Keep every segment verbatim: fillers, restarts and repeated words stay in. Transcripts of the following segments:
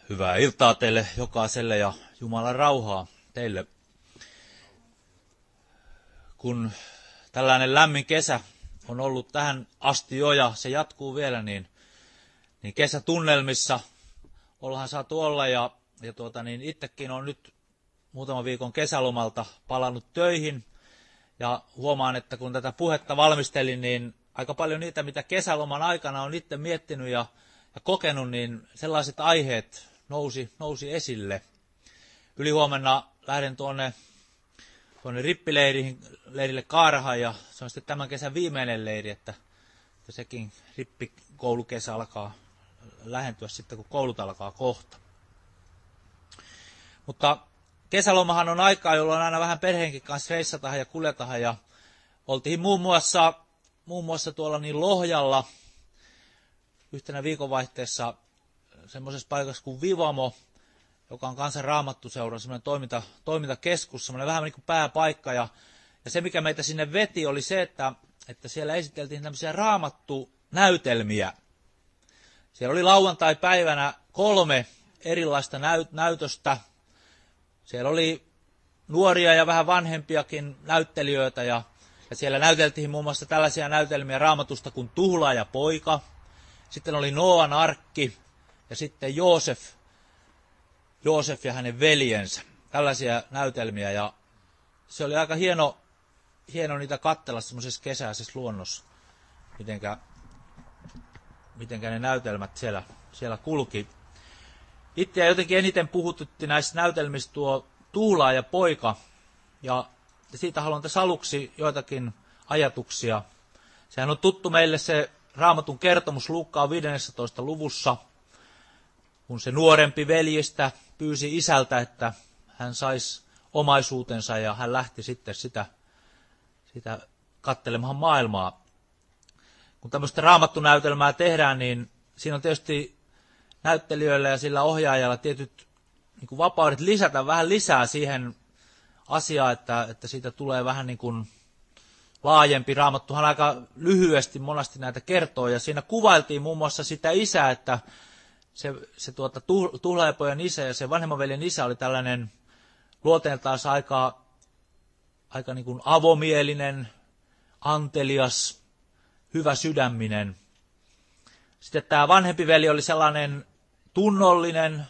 Hyvää iltaa teille jokaiselle ja Jumalan rauhaa teille. Kun tällainen lämmin kesä on ollut tähän asti jo ja se jatkuu vielä, niin, niin kesätunnelmissa ollaan saatu olla. Ja, ja tuota, niin itsekin on nyt muutaman viikon kesälomalta palannut töihin. Ja huomaan, että kun tätä puhetta valmistelin, niin aika paljon niitä, mitä kesäloman aikana on itse miettinyt ja, ja kokenut, niin sellaiset aiheet nousi, nousi esille. Ylihuomenna lähden tuonne, tuonne rippileirille Kaarahaan ja se on sitten tämän kesän viimeinen leiri, että, että sekin rippikoulukesä alkaa lähentyä sitten, kun koulut alkaa kohta. Mutta kesälomahan on aikaa, jolloin aina vähän perheenkin kanssa reissatahan ja kuljetahan ja oltiin muun muassa, muun muassa tuolla niin Lohjalla yhtenä viikonvaihteessa semmoisessa paikassa kuin Vivamo, joka on Kansan Raamattuseura, semmoinen toiminta, toimintakeskus, semmoinen vähän niin kuin pääpaikka. Ja, ja se, mikä meitä sinne veti, oli se, että, että siellä esiteltiin tämmöisiä raamattunäytelmiä. Siellä oli lauantai-päivänä kolme erilaista näyt, näytöstä. Siellä oli nuoria ja vähän vanhempiakin näyttelijöitä, ja, ja siellä näyteltiin muun muassa tällaisia näytelmiä Raamatusta kuin Tuhlaaja poika. Sitten oli Nooan arkki. Ja sitten Joosef, Joosef ja hänen veljensä. Tällaisia näytelmiä. Ja se oli aika hieno, hieno niitä katsella semmoisessa kesäisessä luonnossa, mitenkä, mitenkä ne näytelmät siellä, siellä kulki. Itseä jotenkin eniten puhututti näissä näytelmissä tuo Tuhlaaja poika. Ja siitä haluan tässä aluksi joitakin ajatuksia. Sehän on tuttu meille se Raamatun kertomus Luukkaan viidennessätoista luvussa. Kun se nuorempi veljistä pyysi isältä, että hän saisi omaisuutensa ja hän lähti sitten sitä, sitä katselemaan maailmaa. Kun tämmöistä raamattunäytelmää tehdään, niin siinä on tietysti näyttelijöillä ja sillä ohjaajalla tietyt niin kuin vapaudet lisätä vähän lisää siihen asiaan, että, että siitä tulee vähän niin kuin laajempi. Raamattuhan aika lyhyesti monasti näitä kertoo ja siinä kuvailtiin muun muassa sitä isää, että Se, se tuota, tuhlaajapojan isä ja se vanhemman veljen isä oli tällainen luonteeltaan aika, aika niin kuin avomielinen, antelias, hyvä sydäminen. Sitten tämä vanhempi veli oli sellainen tunnollinen,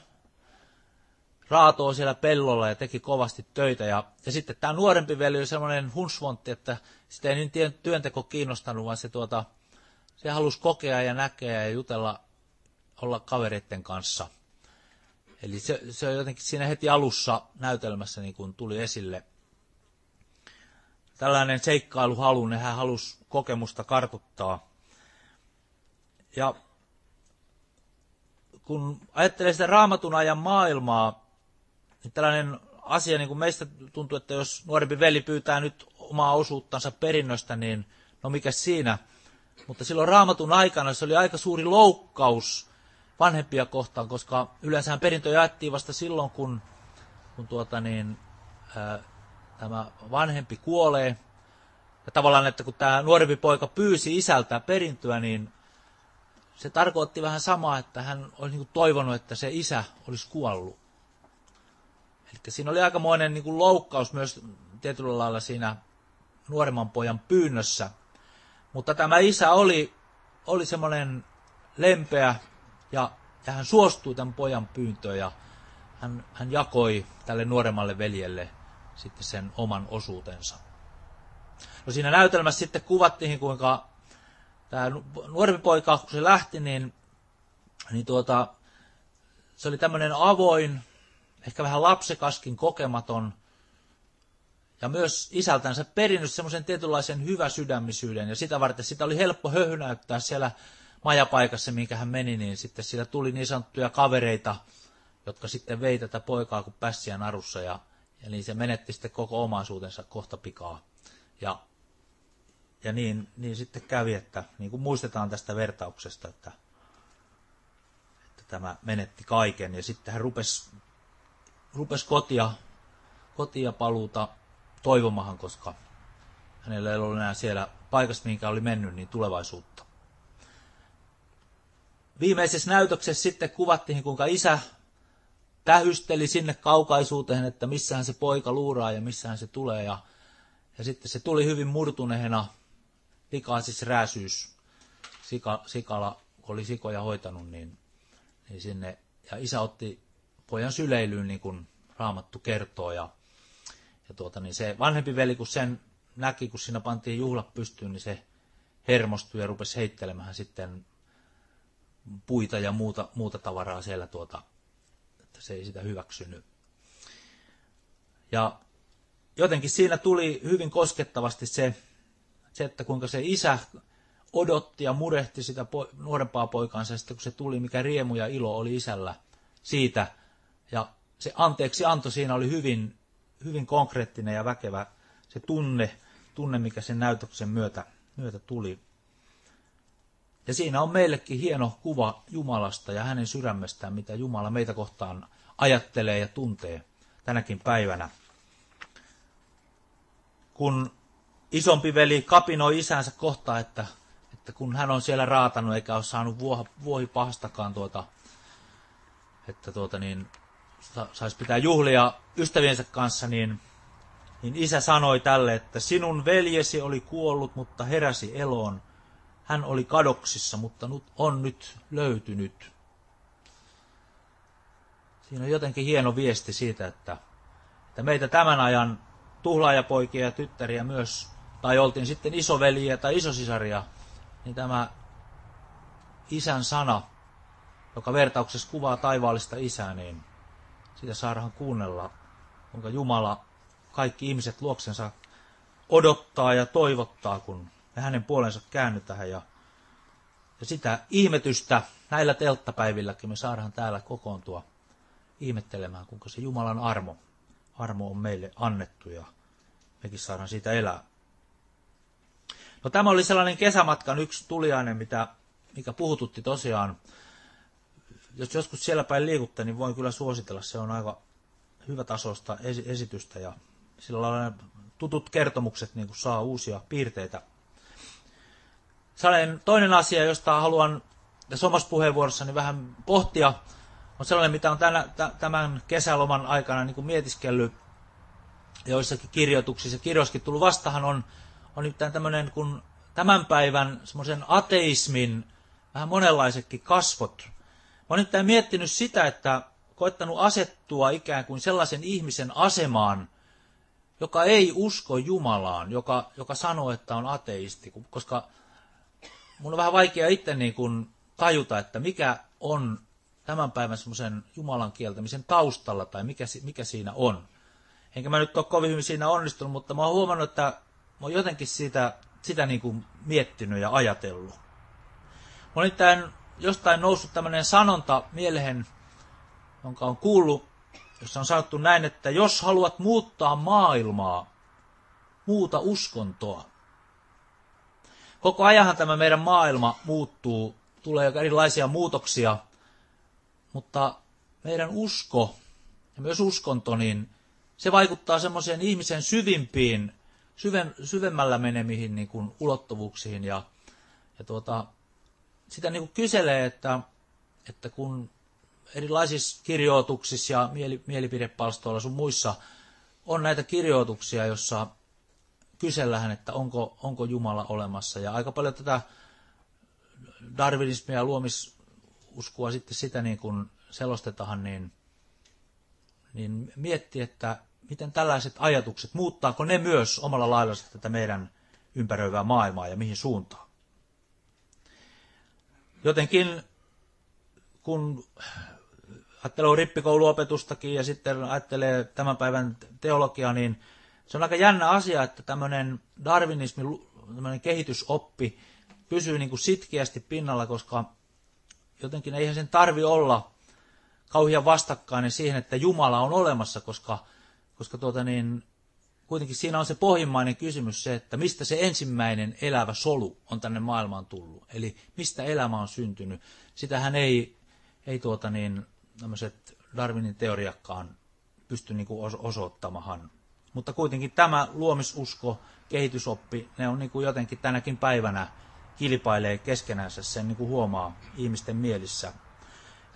raatoo siellä pellolla ja teki kovasti töitä. Ja, ja sitten tämä nuorempi veli oli sellainen hunsvontti, että sitä ei niin työnteko kiinnostanut, vaan se, tuota, se halusi kokea ja näkeä ja jutella, olla kavereiden kanssa. Eli se, se on jotenkin siinä heti alussa näytelmässä niin kuin tuli esille. Tällainen seikkailuhalu, hän halusi kokemusta kartuttaa. Ja kun ajattelee sitä Raamatun ajan maailmaa, niin tällainen asia, niin kuin meistä tuntuu, että jos nuorempi veli pyytää nyt omaa osuuttansa perinnöstä, niin no mikä siinä? Mutta silloin Raamatun aikana se oli aika suuri loukkaus vanhempia kohtaan, koska yleensä perintö jaettiin vasta silloin, kun, kun tuota niin, ää, tämä vanhempi kuolee. Ja tavallaan, että kun tämä nuorempi poika pyysi isältä perintöä, niin se tarkoitti vähän samaa, että hän oli niin kuin toivonut, että se isä olisi kuollut. Eli siinä oli aikamoinen niin kuin loukkaus myös tietyllä lailla siinä nuoremman pojan pyynnössä. Mutta tämä isä oli, oli semmoinen lempeä, Ja, ja hän suostui tämän pojan pyyntöön ja hän, hän jakoi tälle nuoremmalle veljelle sitten sen oman osuutensa. No siinä näytelmässä sitten kuvattiin, kuinka tämä nuorempi poika, kun se lähti, niin, niin tuota, se oli tämmöinen avoin, ehkä vähän lapsekaskin kokematon ja myös isältänsä perinnyt semmoisen tietynlaisen hyväsydämisyyden ja sitä varten sitä oli helppo höhnäyttää siellä majapaikassa, minkä hän meni, niin sitten siellä tuli niin sanottuja kavereita, jotka sitten vei tätä poikaa kuin pässiä narussa, ja, ja niin se menetti sitten koko omaisuutensa kohta pikaa. Ja, ja niin, niin sitten kävi, että niin kuin muistetaan tästä vertauksesta, että, että tämä menetti kaiken, ja sitten hän rupesi, rupesi kotia, kotia paluuta toivomahan, koska hänellä ei ollut enää siellä paikassa, minkä oli mennyt, niin tulevaisuutta. Viimeisessä näytöksessä sitten kuvattiin, kuinka isä tähysteli sinne kaukaisuuteen, että missähän se poika luuraa ja missähän se tulee. Ja, ja sitten se tuli hyvin murtuneena, likaasis rääsyys, sika, sikala, kun oli sikoja hoitanut, niin, niin sinne. Ja isä otti pojan syleilyyn, niin kuin Raamattu kertoo. Ja, ja tuota, niin se vanhempi veli, kun sen näki, kun siinä pantiin juhlat pystyyn, niin se hermostui ja rupesi heittelemään sitten puita ja muuta, muuta tavaraa siellä, tuota, että se ei sitä hyväksynyt. Ja jotenkin siinä tuli hyvin koskettavasti se, se että kuinka se isä odotti ja murehti sitä po, nuorempaa poikaansa, ja sitten kun se tuli, mikä riemu ja ilo oli isällä siitä. Ja se anteeksi anto siinä oli hyvin, hyvin konkreettinen ja väkevä se tunne, tunne mikä sen näytöksen myötä, myötä tuli. Ja siinä on meillekin hieno kuva Jumalasta ja hänen sydämestään, mitä Jumala meitä kohtaan ajattelee ja tuntee tänäkin päivänä. Kun isompi veli kapinoi isänsä kohtaan, että, että kun hän on siellä raatanut eikä ole saanut vuohi, vuohi pahastakaan, tuota, että tuota niin, saisi pitää juhlia ystäviensä kanssa, niin, niin isä sanoi tälle, että sinun veljesi oli kuollut, mutta heräsi eloon. Hän oli kadoksissa, mutta on nyt löytynyt. Siinä on jotenkin hieno viesti siitä, että, että meitä tämän ajan tuhlaajapoikia ja tyttäriä myös, tai oltiin sitten isoveliä tai isosisaria, niin tämä isän sana, joka vertauksessa kuvaa taivaallista isää, niin sitä saadaan kuunnella, kuinka Jumala kaikki ihmiset luoksensa odottaa ja toivottaa, kun me hänen puolensa käännytään. Ja, ja sitä ihmetystä näillä telttapäivilläkin me saadaan täällä kokoontua ihmettelemään, kuinka se Jumalan armo, armo on meille annettu ja mekin saadaan siitä elää. No tämä oli sellainen kesämatkan yksi tuliainen, mitä, mikä puhututti tosiaan. Jos joskus siellä päin liikutte, niin voin kyllä suositella. Se on aika hyvä tasoista esitystä ja sillä lailla tutut kertomukset niin kuin saa uusia piirteitä. Sellainen toinen asia, josta haluan tässä omassa puheenvuorossani vähän pohtia, on sellainen, mitä on tänä, tämän kesäloman aikana niin kuin mietiskellyt joissakin kirjoituksissa ja kirjoissakin tullut vastahan on, on nyt tämmöinen kuin tämän päivän semmoisen ateismin vähän monenlaisetkin kasvot. Mä oon nyt miettinyt sitä, että koettanut asettua ikään kuin sellaisen ihmisen asemaan, joka ei usko Jumalaan, joka, joka sanoo, että on ateisti, koska mun on vähän vaikea itse niin kuin tajuta, että mikä on tämän päivän semmoisen Jumalan kieltämisen taustalla tai mikä, mikä siinä on. Enkä mä nyt ole kovin hyvin siinä onnistunut, mutta mä oon huomannut, että mä oon jotenkin sitä, sitä niin kuin miettinyt ja ajatellut. Mä oon nyt jostain noussut tämmöinen sanonta mieleen, jonka on kuullut, jossa on sanottu näin, että jos haluat muuttaa maailmaa, muuta uskontoa. Koko ajanhan tämä meidän maailma muuttuu, tulee erilaisia muutoksia, mutta meidän usko ja myös uskonto, niin se vaikuttaa semmoiseen ihmisen syvimpiin, syven, syvemmällä menemihin niin kuin ulottuvuuksiin. Ja, ja tuota, sitä niin kuin kyselee, että, että kun erilaisissa kirjoituksissa ja mieli, mielipidepalstoilla sun muissa on näitä kirjoituksia, jossa kysellään, että onko, onko Jumala olemassa. Ja aika paljon tätä darwinismia ja luomisuskua sitten sitä niin kuin selostetaan, niin, niin miettii, että miten tällaiset ajatukset, muuttaako ne myös omalla lailla tätä meidän ympäröivää maailmaa ja mihin suuntaan. Jotenkin kun ajattelee rippikouluopetustakin ja sitten ajattelee tämän päivän teologiaa, niin se on aika jännä asia, että tämmöinen darwinismi, tämmöinen kehitysoppi pysyy niin kuin sitkeästi pinnalla, koska jotenkin eihän sen tarvi olla kauhean vastakkainen siihen, että Jumala on olemassa, koska, koska tuota niin, kuitenkin siinä on se pohjimmainen kysymys se, että mistä se ensimmäinen elävä solu on tänne maailmaan tullut. Eli mistä elämä on syntynyt. Sitähän ei, ei tuota niin, tämmöiset Darwinin teoriakkaan pysty niin kuin osoittamaan. Mutta kuitenkin tämä luomisusko, kehitysoppi, ne on niin kuin jotenkin tänäkin päivänä kilpailee keskenänsä, sen niin kuin huomaa ihmisten mielissä.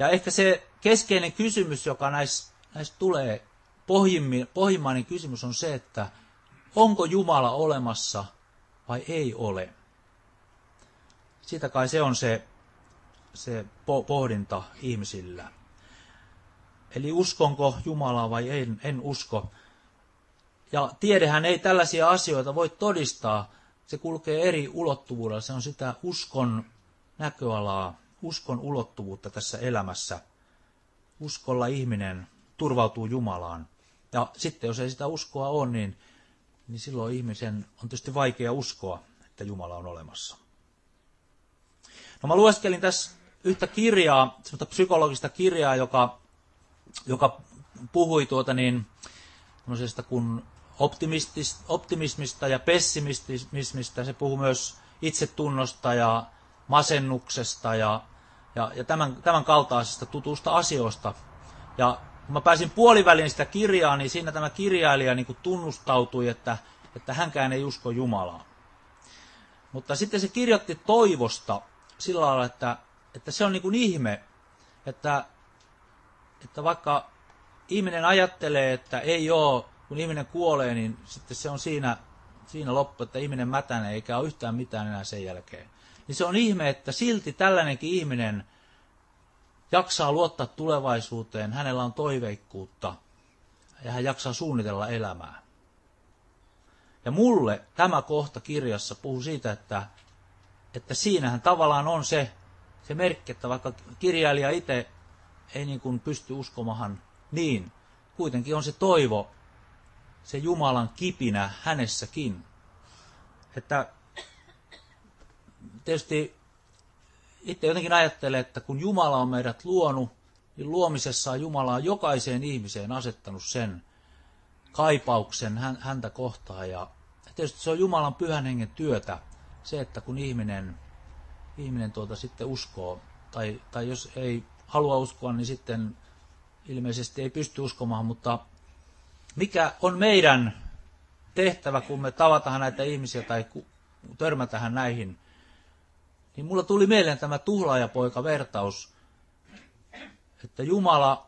Ja ehkä se keskeinen kysymys, joka näissä, näissä tulee, pohjimmainen kysymys on se, että onko Jumala olemassa vai ei ole. Sitä kai se on se, se pohdinta ihmisillä. Eli uskonko Jumalaa vai en, en usko. Ja tiedehän ei tällaisia asioita voi todistaa. Se kulkee eri ulottuvuudella. Se on sitä uskon näköalaa, uskon ulottuvuutta tässä elämässä. Uskolla ihminen turvautuu Jumalaan. Ja sitten jos ei sitä uskoa ole, niin, niin silloin ihmisen on tietysti vaikea uskoa, että Jumala on olemassa. No mä lueskelin tässä yhtä kirjaa, semmoista psykologista kirjaa, joka, joka puhui tuota niin, kuin optimismista ja pessimismistä. Se puhui myös itsetunnosta ja masennuksesta ja, ja, ja tämän, tämän kaltaisista tutuista asioista. Ja kun mä pääsin puoliväliin sitä kirjaa, niin siinä tämä kirjailija niin kuin tunnustautui, että, että hänkään ei usko Jumalaa. Mutta sitten se kirjoitti toivosta sillä lailla, että, että se on niin kuin ihme, että, että vaikka ihminen ajattelee, että ei ole, kun ihminen kuolee, niin sitten se on siinä, siinä loppu, että ihminen mätänee eikä ole yhtään mitään enää sen jälkeen. Niin se on ihme, että silti tällainenkin ihminen jaksaa luottaa tulevaisuuteen, hänellä on toiveikkuutta ja hän jaksaa suunnitella elämää. Ja mulle tämä kohta kirjassa puhuu siitä, että, että siinähän tavallaan on se, se merkki, että vaikka kirjailija itse ei niin kuin pysty uskomahan niin, kuitenkin on se toivo, se Jumalan kipinä hänessäkin. Että tietysti itse jotenkin ajattelen, että kun Jumala on meidät luonut, niin luomisessaan Jumala on jokaiseen ihmiseen asettanut sen kaipauksen häntä kohtaan. Ja tietysti se on Jumalan pyhän hengen työtä, se, että kun ihminen, ihminen tuota sitten uskoo, tai, tai jos ei halua uskoa, niin sitten ilmeisesti ei pysty uskomaan, mutta mikä on meidän tehtävä, kun me tavataan näitä ihmisiä tai törmätään näihin, niin mulla tuli mieleen tämä tuhlaajapoika-vertaus, että Jumala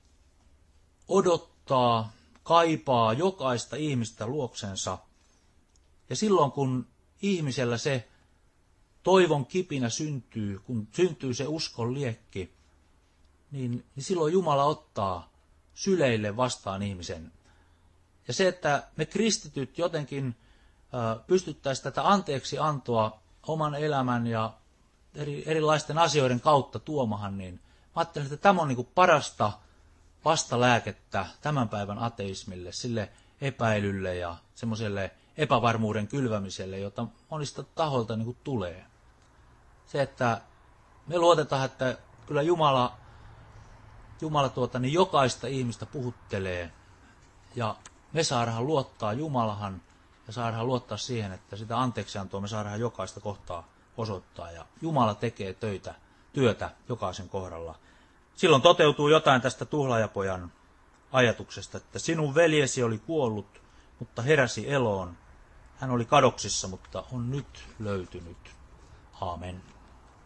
odottaa, kaipaa jokaista ihmistä luoksensa. Ja silloin kun ihmisellä se toivon kipinä syntyy, kun syntyy se uskon liekki, niin, niin silloin Jumala ottaa syleille vastaan ihmisen. Ja se, että me kristityt jotenkin äh, pystyttäisiin tätä anteeksi antoa oman elämän ja eri, erilaisten asioiden kautta tuomahan, niin mä ajattelen, että tämä on niin kuin parasta vastalääkettä tämän päivän ateismille, sille epäilylle ja semmoiselle epävarmuuden kylvämiselle, jota monista tahoilta niin kuin tulee. Se, että me luotetaan, että kyllä Jumala, Jumala tuota, niin jokaista ihmistä puhuttelee ja me saadaan luottaa Jumalahan ja saadaan luottaa siihen, että sitä anteeksiantoa me saadaan jokaista kohtaa osoittaa. Ja Jumala tekee töitä, työtä jokaisen kohdalla. Silloin toteutuu jotain tästä tuhlaajapojan ajatuksesta, että sinun veljesi oli kuollut, mutta heräsi eloon. Hän oli kadoksissa, mutta on nyt löytynyt. Aamen.